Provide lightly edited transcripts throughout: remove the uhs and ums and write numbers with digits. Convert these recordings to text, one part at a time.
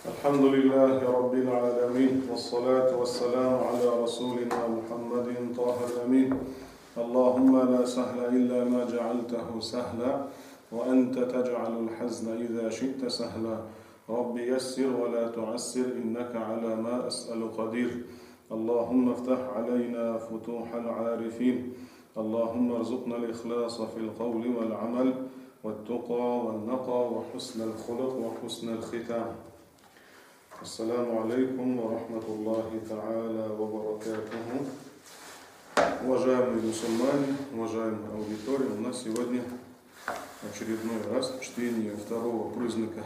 الحمد لله رب العالمين والصلاة والسلام على رسولنا محمد طه الأمين. اللهم لا سهل إلا ما جعلته سهلا وأنت تجعل الحزن إذا شئت سهلا. رب يسر ولا تعسر إنك على ما أسأل قدير. اللهم افتح علينا فتوح العارفين. اللهم ارزقنا الإخلاص في القول والعمل والتقى والنقى وحسن الخلق وحسن الختام. السلام عليكم ورحمة الله تعالى وبركاته. Уважаемые мусульмане, уважаемая аудитория, у нас сегодня очередной раз чтение второго признака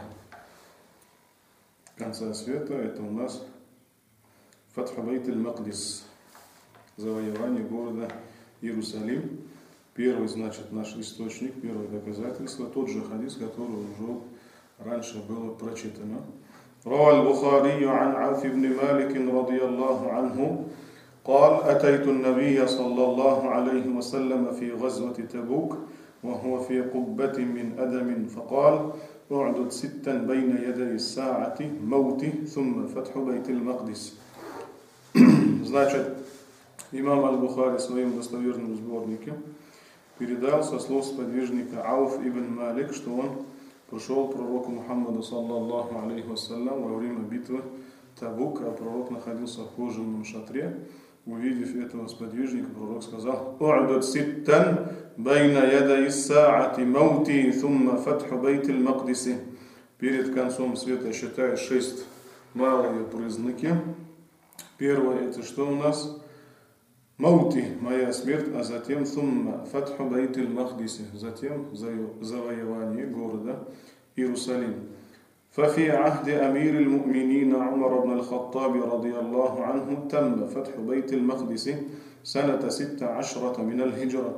конца света. Это у нас Фатх Байт аль-Макдис, завоевание города Иерусалим. Первый, значит, наш источник, первое доказательство, тот же хадис, который уже раньше было прочитано. روى البخاري عن عوف بن مالك رضي الله عنه قال أتيت النبي صلى الله عليه وسلم في غزوة تبوك وهو في قبة من أدم فقال اعدد ستا بين يدي الساعة موت ثم فتح بيت المقدس. Значит, имам Аль-Бухари в своем достоверном сборнике передал со слов сподвижника Ауф ибн Малик, что он пришел к пророку Мухаммаду саллаллаху алейхи вассалям во время битвы Табук, а пророк находился в кожаном шатре. Увидев этого сподвижника, пророк сказал: «У'дуд ситтан байна ядай са'ати маути thumma фатху байт аль-Мақдиси». Перед концом света считай 6 малые признаки. Первое — это что у нас? Маути, моя смерть, а затем thumma фатху байт аль-Мақдиси, затем завоевание города Иерусалим. ففي عهد أمير المؤمنين عمر بن الخطاب رضي الله عنه تم فتح بيت المقدس سنة 16 من الهجرة.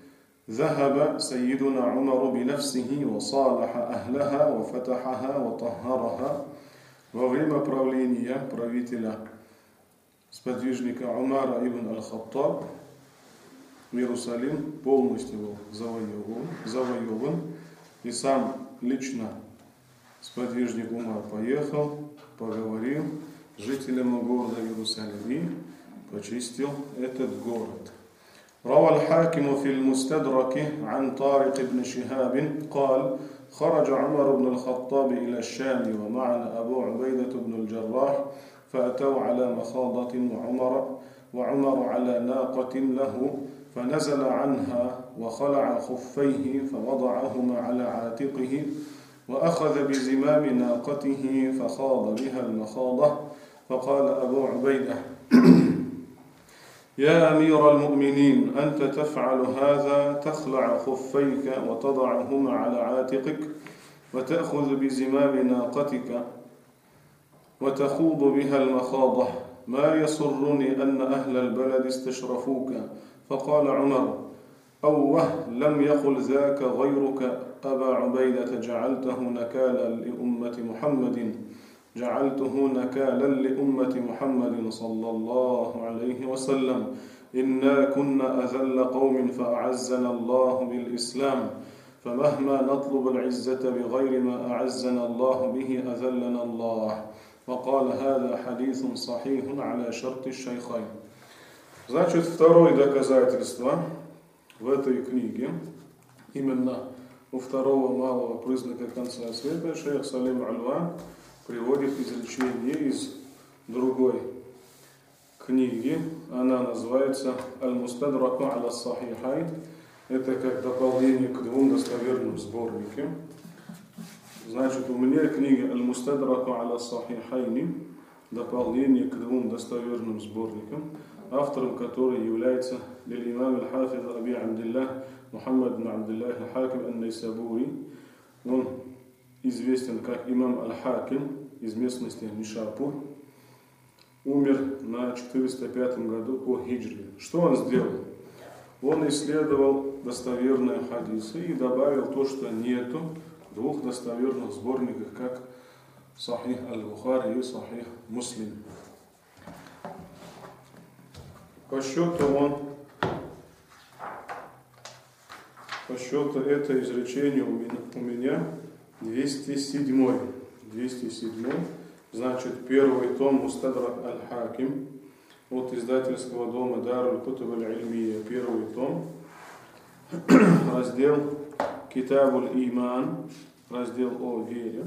ذهب سيدنا عمر بنفسه وصالح أهلها وفتحها وطهرها. Во время правления правителя сподвижника Умара ибн аль-Хаттаб Иерусалим полностью был завоеван, и сам лично сподвижник Умар поехал, поговорил с жителями города Иерусалим и почистил этот город. روى الحاكم في المستدرك عن طارق بن شهاب قال خرج عمر بن الخطاب إلى الشام ومعنا أبو عبيدة بن الجراح فأتوا على مخاضة وعمر على ناقة له فنزل عنها وخلع خفيه فوضعهما على عاتقه وأخذ بزمام ناقته فخاض بها المخاضة فقال أبو عبيدة يا أمير المؤمنين أنت تفعل هذا تخلع خفيك وتضعهما على عاتقك وتأخذ بزمام ناقتك وتخوض بها المخاضة ما يسرني أن أهل البلد استشرفوك. فقال عمر أوه لم يقل ذاك غيرك أبا عبيدة جعلته نكالا لأمة محمد صلى الله عليه وسلم. إنا كنا أذل قوم فأعزنا الله بالإسلام فمهما نطلب العزة بغير ما أعزنا الله به أذلنا الله. وقال هذا حديث صحيح على شرط الشيخين. Значит, второе доказательство в этой книге, именно у второго малого признака конца света, шейх Салим Альван приводит изречение из другой книги. Она называется «Аль-Мустадраку аля Сахихайн». Это как дополнение к двум достоверным сборникам. Значит, у меня книга «Аль-Мустадраку аля Сахихайни», дополнение к двум достоверным сборникам, автором которой является имам аль-Хафиз Аби Абдиллах Мухаммад бн Абдиллах аль-Хаким ан-Найсабури. Он известен как имам аль-Хаким из местности Нишапур. Умер на 405 году по хиджре. Что он сделал? Он исследовал достоверные хадисы и добавил то, что нету в двух достоверных сборниках, как Сахих аль-Бухари и Сахих Муслим. По счету это изречение у меня 207 значит, первый том Мустадрак Аль-Хаким от издательского дома Даруль Кутуб Аль-Ильмия, первый том, раздел Китабуль Иман, раздел о вере.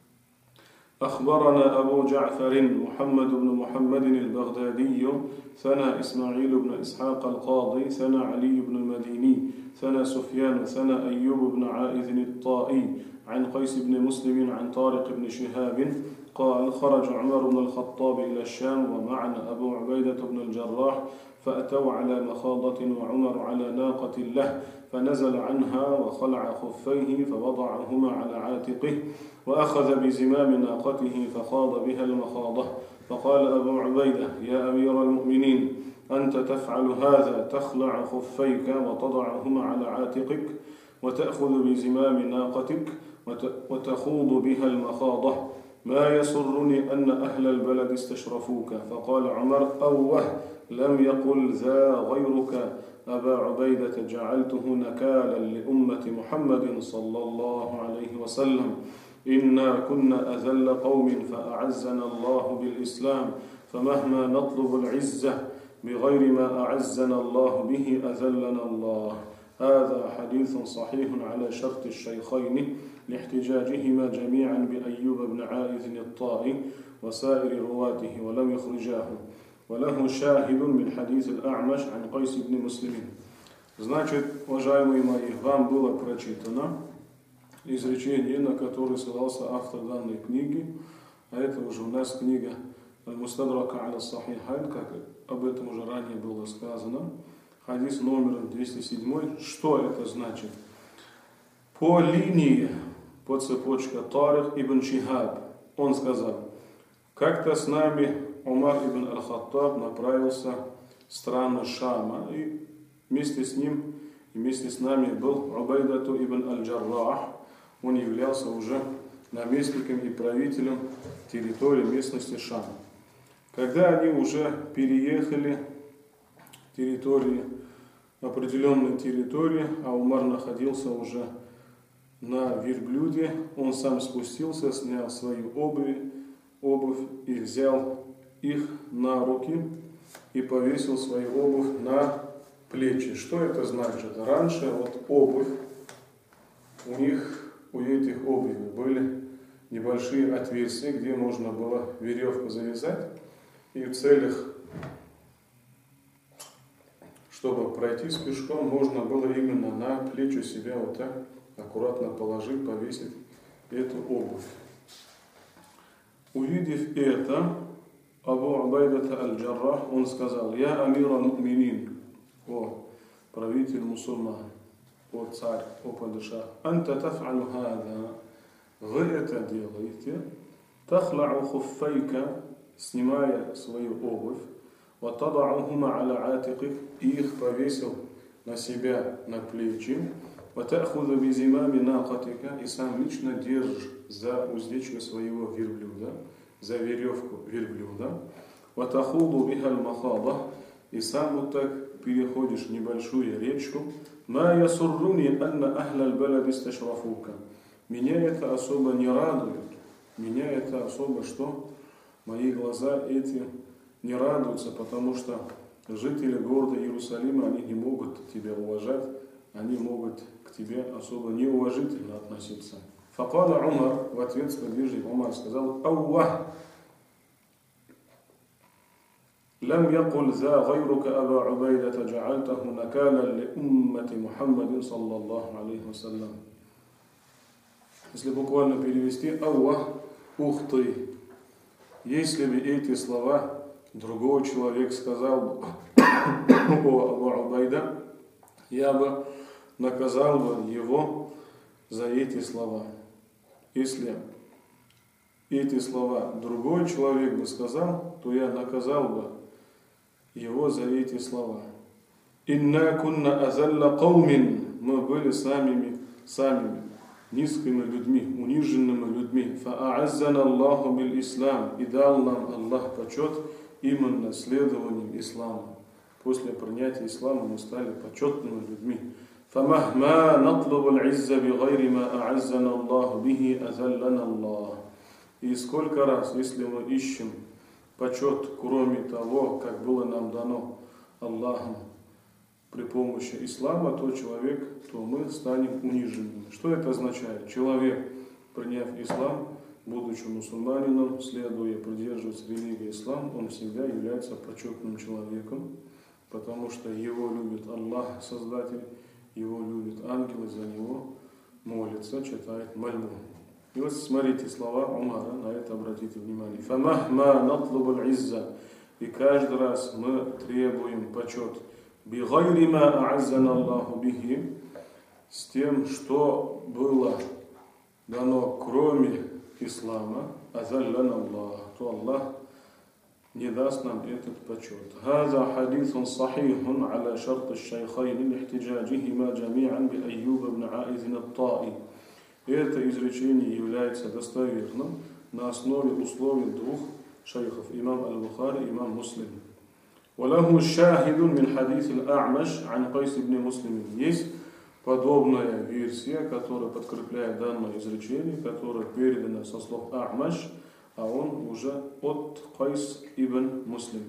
أخبرنا أبو جعفر محمد بن محمد البغدادي ثنا إسماعيل بن إسحاق القاضي ثنا علي بن المديني ثنا سفيان ثنا أيوب بن عائذ الطائي عن قيس بن مسلم عن طارق بن شهاب قال خرج عمر بن الخطاب إلى الشام ومعنا أبو عبيدة بن الجراح فأتوا على مخاضة وعمر على ناقة له فنزل عنها وخلع خفيه فوضعهما على عاتقه وأخذ بزمام ناقته فخاض بها المخاضة فقال أبو عبيدة يا أمير المؤمنين أنت تفعل هذا تخلع خفيك وتضعهما على عاتقك وتأخذ بزمام ناقتك وتخوض بها المخاضة ما يسرني أن أهل البلد استشرفوك. فقال عمر أوه لم يقل ذا غيرك أبا عبيدة جعلته نكالا لأمة محمد صلى الله عليه وسلم إنا كنا أذل قوم فأعزنا الله بالإسلام فمهما نطلب العزة بغير ما أعزنا الله به أذلنا الله. هذا حديث صحيح على شرط الشيخين لاحتجاجهما جميعا بأيوب بن عائذ الطائي وسائر رواته ولم يخرجاه وله شاهد من حديث الأعمش عن قيس بن مسلم. Значит, уважаемые мои, вам было прочитано изречение, на которое ссылался автор данной книги, а это уже у нас книга Аль-Мустадрак Аль-Сахихайн, как об этом уже ранее было сказано, хадис номер 207. Что это значит? По линии, по цепочке Тарик ибн Шихаб, он сказал, как-то с нами Умар ибн Аль-Хаттаб направился в страну Шама, и вместе с ним и вместе с нами был Убайдату ибн Аль-Джаррах. Он являлся уже наместником и правителем территории местности Шам. Когда они уже переехали определенной территории, а Умар находился уже на верблюде, он сам спустился, снял свою обувь и взял их на руки и повесил свою обувь на плечи. Что это значит? Раньше вот обувь, у этих обуви были небольшие отверстия, где можно было веревку завязать, и в целях, чтобы пройти с пешком, можно было именно на плечи себя вот так аккуратно положить, повесить эту обувь. Увидев это, Абу Убайдата Аль-Джаррах, он сказал: «Я амир аль-муминин, о правитель мусульман, о царь, о падишах, анта таф'алу хада, вы это делаете, тахлa'у хуффайка, снимая свою обувь, ва тадa'ухума аля атикик, и их повесил на себя, на плечи, ва та'хузу бизимами нaqатика, и сам лично держишь за уздечку своего верблюда, за веревку верблюда, ва тахуду биха аль-махада, и сам вот так переходишь небольшую речку, ма ясурруни анна ахля аль-балад исташрафука». Меня это особо не радует, меня это особо что? Мои глаза эти не радуются, потому что жители города Иерусалима, они не могут тебя уважать, они могут к тебе особо неуважительно относиться. Факала Умар, в ответ сподвижник Умар сказал: «Ауах! لم يقل ذا غيرك أبا عبيدة جعلته نكالا لأمة محمد صلى الله عليه وسلم». Если буквально перевести: «Аллах, ух ты!» Если бы эти слова другой человек сказал о Абу Убайда, я бы наказал бы его за эти слова. Если эти слова другой человек бы сказал, то я наказал бы его за эти слова. «Инна кунна азалла каумин», мы были самими низкими людьми, униженными людьми. «Фа'аззана Аллаху бил ислам», и дал нам Аллах почет именно следованием ислама. После принятия ислама мы стали почетными людьми. «Фамахма натлубу аль-изза би гайри ма а'аззана Аллаху бихи азаллана Аллах». И сколько раз, если мы ищем почет, кроме того, как было нам дано Аллахом при помощи ислама, то мы станем униженными. Что это означает? Человек, приняв ислам, будучи мусульманином, следуя придерживаться религии ислам, он всегда является почетным человеком, потому что его любит Аллах, Создатель, его любят ангелы, за него молятся, читают мольбу. И вот смотрите слова Умара, на это обратите внимание. «Фамахма натлубу аль-изза». И каждый раз мы требуем почет. «Бигайри ма а'аззана Аллаху бихи». С тем, что было дано кроме ислама, «Азаллана Аллах», то Аллах не даст нам этот почет. «Хаза хадисун сахихун аля шарт аш-шайхайн лихтиджаджихима джами'ан би Айюб ибн Аизин ат-Та'i». Это изречение является достоверным на основе условий двух шейхов, имам Аль-Бухари и имам Муслим. وله شاهد من حديث الأعمش عن قيس بن مسلم. Есть подобная версия, которая подкрепляет данное изречение, которое передано со слов А'маш, а он уже от Кайс ибн Муслим.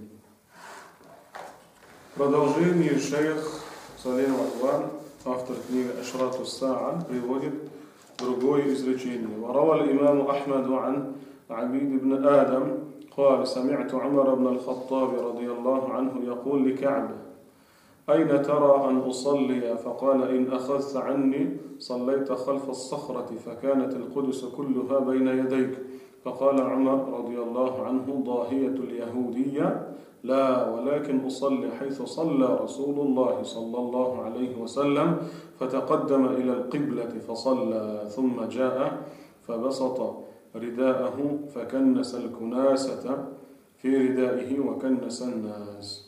Продолжение шейх Салим Аль-Ван, автор книги Ашрату Са'ан, приводит другое изречение. وروى الإمام أحمد عن عبيد بن آدم قال سمعت عمر بن الخطاب رضي الله عنه يقول لكعب أين ترى أن أصلي؟ فقال إن أخذت عني صليت خلف الصخرة فكانت القدس كلها بين يديك. فقال عمر رضي الله عنه ضاهية اليهودية لا ولكن أصلي حيث صلى رسول الله صلى الله عليه وسلم فتقدم إلى القبلة فصلى ثم جاء فبسط رداءه فكنس الكناسة في ردائه وكنس الناس.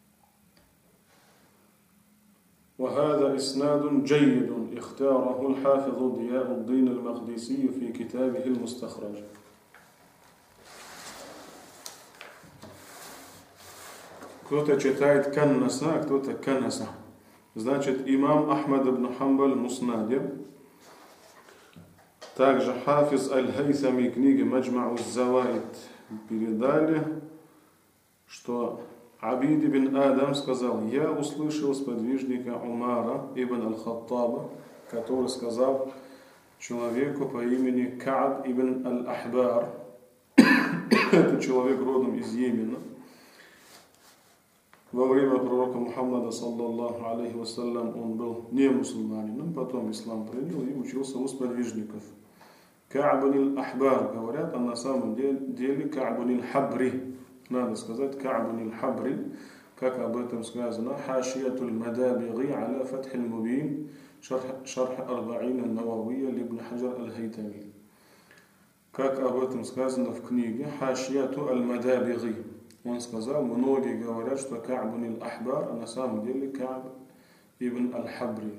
وهذا إسناد جيد اختاره الحافظ ضياء الدين المقدسي في كتابه المستخرج. Кто-то читает каннаса, а кто-то канаса. Значит, имам Ахмад ибн Хамбаль Муснаде, также Хафиз Аль-Хайсами книги Маджмау Заваид передали, что Абид ибн Адам сказал: я услышал сподвижника Умара ибн Аль-Хаттаба, который сказал человеку по имени Кааб ибн Аль-Ахбар, это человек родом из Йемена, во время пророка Мухаммада, саллаллаху алейхи вассалям, он был не мусульманином, потом ислам принял и учился у сподвижников. Кааб аль-Ахбар, говорят, а на самом деле Кааб аль-Хабри. Надо сказать Кааб аль-Хабри, как об этом сказано. Хашиятуль мадабиги аля фатхиль мубин, шарх арба'ин аль-Нававия либн Хаджар аль-Хайтами. Как об этом сказано в книге Хашияту аль-Мадабиги. Он сказал, многие говорят, что Кааб аль-Ахбар, а на самом деле Кааб ибн аль-Хабри.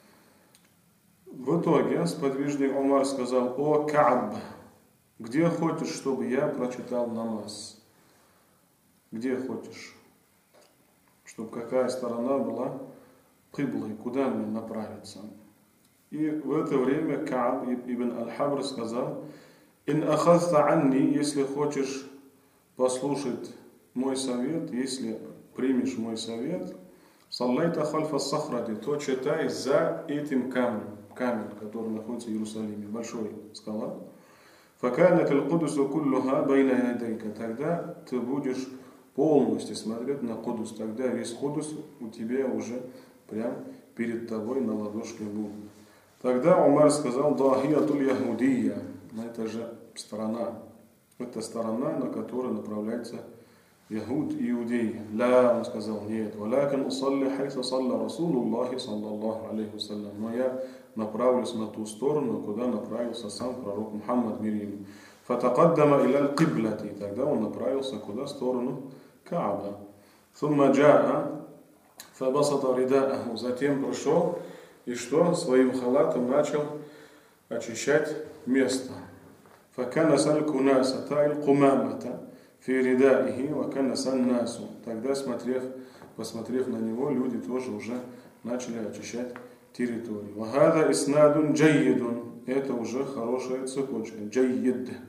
В итоге сподвижник Умар сказал: о Кааб, где хочешь, чтобы я прочитал намаз? Где хочешь? Чтобы какая сторона была киблой, куда мне направиться? И в это время Кааб ибн аль-Хабр сказал: ин ахазта анни, если хочешь послушать мой совет, если примешь мой совет, саллайта хальфа сахрати, то читай за этим камнем, который находится в Иерусалиме, большой скала. Факанат аль-Кудусу куллуха байна ядайка, тогда ты будешь полностью смотреть на Кудус, тогда весь Кудус у тебя уже прям перед тобой на ладошке будет. Тогда Умар сказал: дахиятуль яхудия, это же сторона, это сторона, на которую направляется Яхуд, иудей. Ла, он сказал: нет. Валякин усалли хайса салла Расулуллахи саллаллаху алейхи вассалям. Но я направлюсь на ту сторону, куда направился сам пророк Мухаммад, мир ему. Фатакаддама иля аль-киблати. Тогда он направился куда? В сторону Кааба. Сумма джаа фабасата ридааху. Затем пришел и что? Своим халатом начал очищать место. Факанаса аль-кунасата аль-кумамата фи ридаихи ваканаса аль-насу. Тогда, посмотрев на него, люди тоже уже начали очищать территорию. Вахада иснадун джайидун. Это уже хорошая цепочка. Джайид.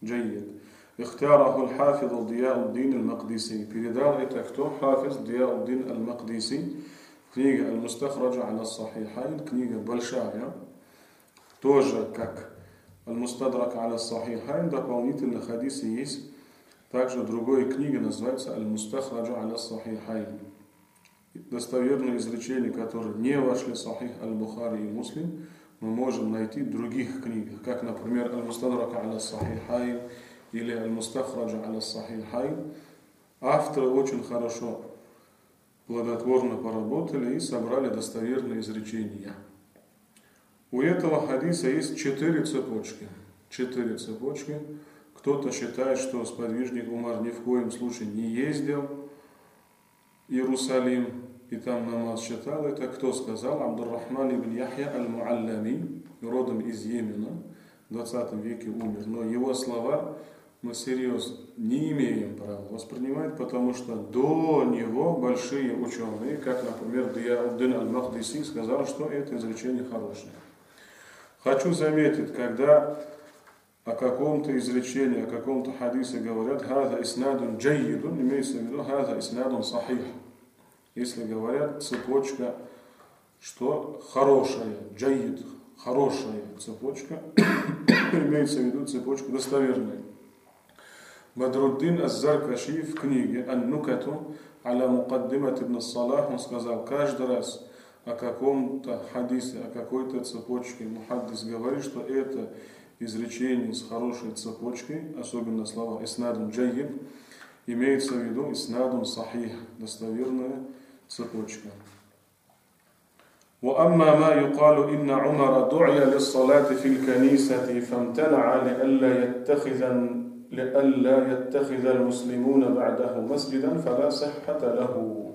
джайид. Ихтяраху аль-хафиз Дияуддин аль-Мақдиси. Передал это кто? Хафиз Дияуддин аль-Мақдиси. Книга Аль-Мустахраджа аля Сахихайн, книга большая, тоже как Аль-Мустадрак аля Сахихайн, дополнительно хадисы есть. Также другая книга называется Аль-Мустахраджа аля Сахихайн. Достоверные изречения, которые не вошли в Сахих Аль-Бухари и Муслим, мы можем найти в других книгах, как, например, Аль-Мустадрак аля Сахихайн или Аль-Мустахраджа аля Сахихайн. Авторы очень хорошо плодотворно поработали и собрали достоверные изречения. У этого хадиса есть 4 цепочки. 4 цепочки. Кто-то считает, что сподвижник Умар ни в коем случае не ездил в Иерусалим и там намаз читал. Это кто сказал? Абдуррахман ибн Яхья аль-Муаллами, родом из Йемена, в 20 веке умер. Но его слова мы серьезно не имеем права воспринимать, потому что до него большие ученые, как, например, Дияуддин аль-Мақдиси, сказал, что это изречение хорошее. Хочу заметить, когда о каком-то изречении, о каком-то хадисе говорят «Хаза иснадун джайидун», имеется в виду «Хаза иснадун сахих». Если говорят цепочка, что хорошая, джайид, хорошая цепочка, имеется в виду цепочка достоверная. Бадруддин аз-Заркаши в книге «Ан-Нукату аля мукаддимат ибн Салах» он сказал, каждый раз о каком-то хадисе, о какой-то цепочке мухаддис говорит, что это изречение с хорошей цепочкой, особенно слова «Иснадун джайид», имеется в виду «Иснадун сахих», достоверная цепочка. وأما ما يقال إن عمر دعي للصلاة في الكنيسة فامتنع لئلا يتخذ المسلمون بعده مسجدا فلا صحة له.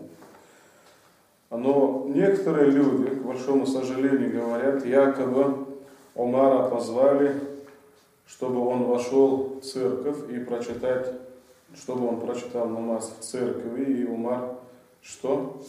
Но некоторые люди, к большому сожалению, говорят, якобы Умара позвали, чтобы он вошел в церковь и прочитать, чтобы он прочитал намаз в церкви, и Умар что?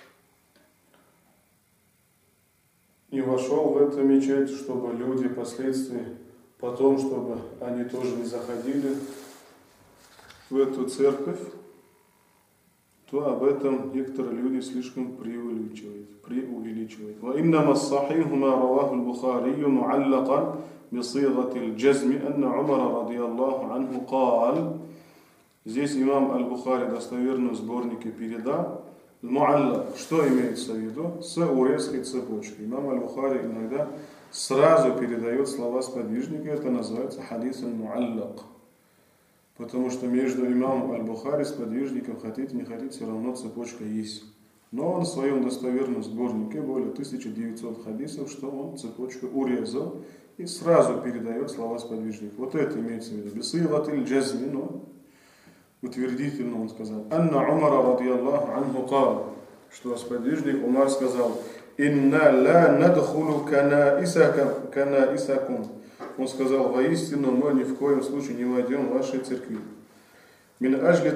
И вошел в эту мечеть, чтобы люди впоследствии, потом, чтобы они тоже не заходили в эту церковь, то об этом некоторые люди слишком преувеличивают. وإنما الصحيح ما رواه البخاري معلقا بصيغة الجزم أن عمر رضي الله عنه قال. Здесь имам Аль-Бухари достоверно в сборнике передал муаллак. Что имеется в виду? С урезкой цепочки. Имам Аль-Бухари иногда сразу передает слова сподвижника. Это называется хадис аль-муаллак. Потому что между имамом Аль-Бухари и сподвижником, хотите, не хотите, все равно цепочка есть. Но он в своем достоверном сборнике, более 1900 хадисов, что он цепочку урезал и сразу передает слова сподвижника. Вот это имеется в виду. Бисыгатиль джазми, но утвердительно он сказал. Анна Умара радиаллаху анху кал, что сподвижник Умар сказал, «Инна ла надхулу канаисакум». Он сказал, воистину мы ни в коем случае не войдем в ваши церкви. «Мин аджли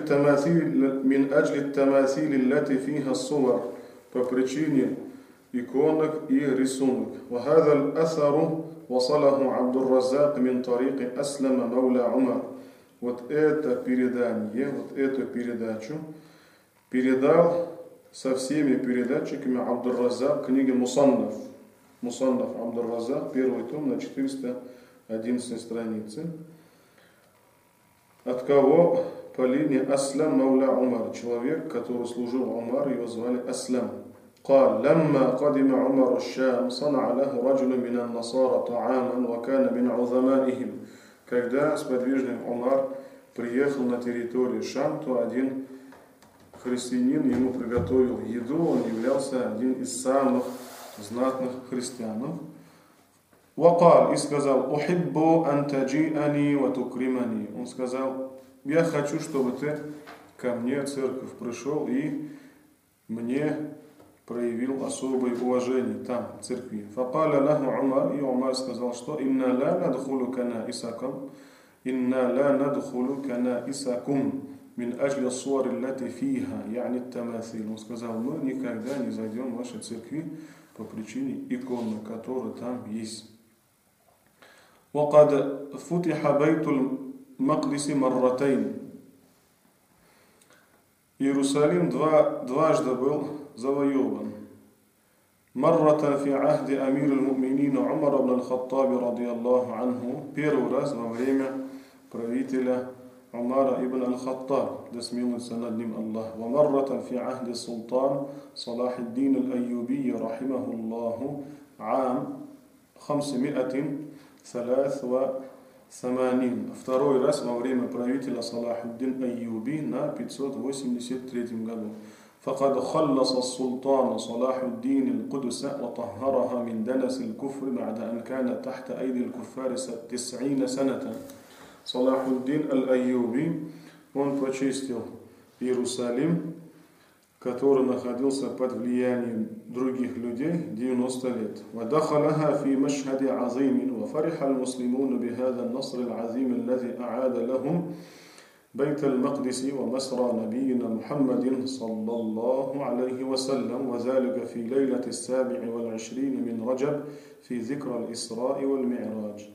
тамасили лати фиха сувар», по причине иконок и рисунок. «Вахаза аль-асару васалаху Абдур-Раззак мин тарики Аслама маула Умар». Вот это передание, вот эту передачу передал со всеми передатчиками Абдур-Раззак книги Мусаннаф. Мусаннаф Абдур-Раззак, первый том на 411 странице. От кого? По линии Аслам мауля Умар, человек, который служил Умар, его звали Аслам. قال لما قدم عمر الشام صنع له رجل من النصارى طعاما وكان من عظمائهم. Когда сподвижник Умар приехал на территорию Шам, то один христианин ему приготовил еду, он являлся один из самых знатных христиан. وقال, и сказал, «Ухиббу ан таджи'ани ва тукримани». Он сказал, «Я хочу, чтобы ты ко мне в церковь пришел и мне проявил особое уважение там, в церкви». «Факаля лаху Умар», и Умар сказал, что «Инна ла надхулу канаисакум, инна ла надхулу канаисакум мин аджли суар лати фиха, яни тамасил». Он сказал, мы никогда не зайдем в ваши церкви по причине икон, которые там есть. وقد فتح بيت Макдиси марратайн. Иерусалим дважды был завоеван. Марратан фи ахди амир аль-муминин Умар ибн аль-Хаттаби радiyallahu анху. Первый раз во время правителя Умара ибн аль-Хаттаб, да смилуется над ним Аллах. Ва марратан фи ахди султан Салахиддин аль-Айюби рахимахуллаху ам 583. Второй раз во время правителя Салахиддин Айюби на 583 году. فقد خلص السلطان صلاح الدين القدس وطهرها من دنس الكفر بعد أن كانت تحت أيدي الكفار 90 سنة. Салахуддин аль-Айюби, он почистил Иерусалим, который находился под влиянием других людей 90 лет. وَدَخَلَهَا فِي مَشْهَدِ عَظِيمٍ وَفَرِحَ المسلمون بهذا النصر العظيم الذي أعاد لهم بيت المقدس ومسرى نبينا محمد صلى الله عليه وسلم وذلك في ليلة 27 من رجب في ذكرى الإسراء والمعراج.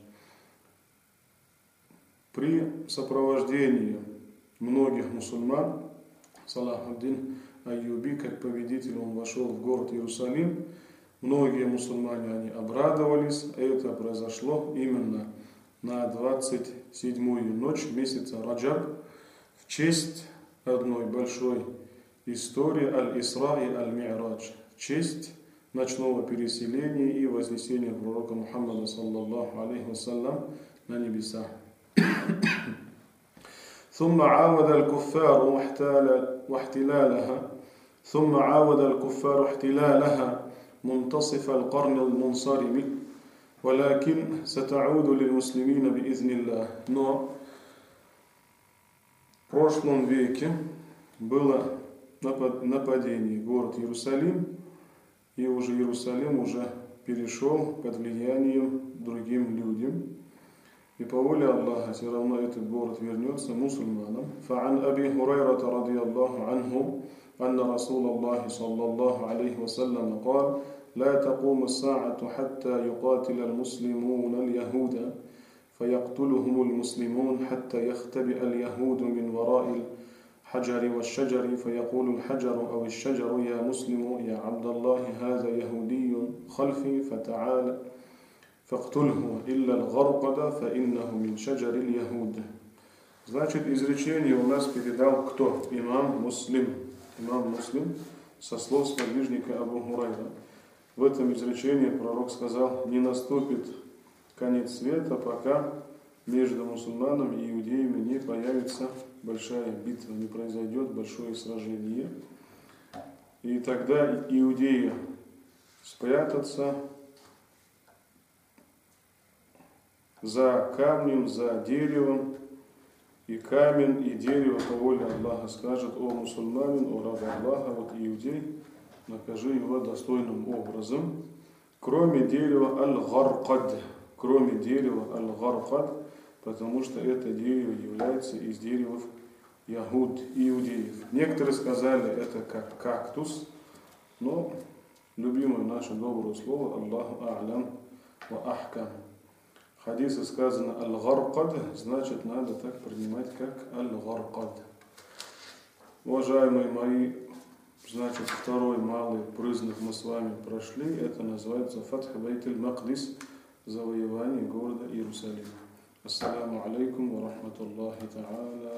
При сопровождении многих мусульман Салахуддин Айюби, как победитель, он вошел в город Иерусалим. Многие мусульмане, они обрадовались. Это произошло именно на 27-ю ночь месяца Раджаб в честь одной большой истории Аль-Исра и Аль-Ми'радж, в честь ночного переселения и вознесения пророка Мухаммада саллаллаху алейхи вассалям на небеса. ثم عاود الكفار واحتلالها منتصف القرن المنصرم ولكن ستعود للمسلمين بإذن الله. Но в прошлом веке было нападение в город Иерусалим, и уже Иерусалим уже перешел под влиянием другим людям. И по воле Аллаха все равно этот город вернется мусульманам. فعن أبي هريرة رضي الله عنه أن رسول الله صلى الله عليه وسلم قال لا تقوم الساعة حتى يقاتل المسلمون اليهود فيقتلهم المسلمون حتى يختبئ اليهود من وراء الحجر والشجر فيقول الحجر أو الشجر يا مسلم يا عبد الله هذا يهودي خلفي فتعال فاقتله إلا الغرقد فإنه من شجر اليهود. Значит, изречение у нас передал кто? Имам Муслим. Имам Муслим со слов сподвижника Абу Хурайра. В этом изречении пророк сказал: не наступит конец света, пока между мусульманами и иудеями не появится большая битва, не произойдет большое сражение. И тогда иудеи спрятатся за камнем, за деревом, и камень, и дерево по воле Аллаха скажет: о мусульманин, о раб Аллаха, вот иудей, накажи его достойным образом, кроме дерева аль-Гаркад, потому что это дерево является из деревов Яхуд, иудеев. Некоторые сказали, это как кактус, но любимое наше доброе слово Аллаху а'лям ва ахкам. В хадисе сказано аль-Гаркад, значит, надо так принимать, как аль-Гаркад. Уважаемые мои, значит, второй малый прызнак мы с вами прошли. Это называется Фатх Байт-аль-Макдис, завоевание города Иерусалима. Ассаламу алейкум ва рахматуллахи та'аля